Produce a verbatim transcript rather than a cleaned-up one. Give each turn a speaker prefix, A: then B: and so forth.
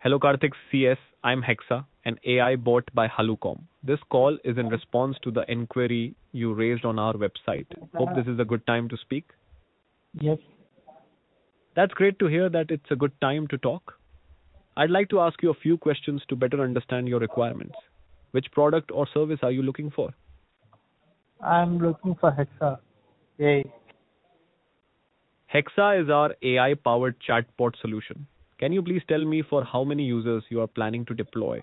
A: Hello Karthik C S, I'm Hexa, an A I bot by Halucom. This call is in response to the inquiry you raised on our website. Hope this is a good time to speak.
B: Yes,
A: That's great to hear that it's a good time to talk. I'd like to ask you a few questions to better understand your requirements. Which product or service are you looking for?
B: I'm looking for Hexa. Yay.
A: Hexa is our A I powered chatbot solution. Can you please tell me for how many users you are planning to deploy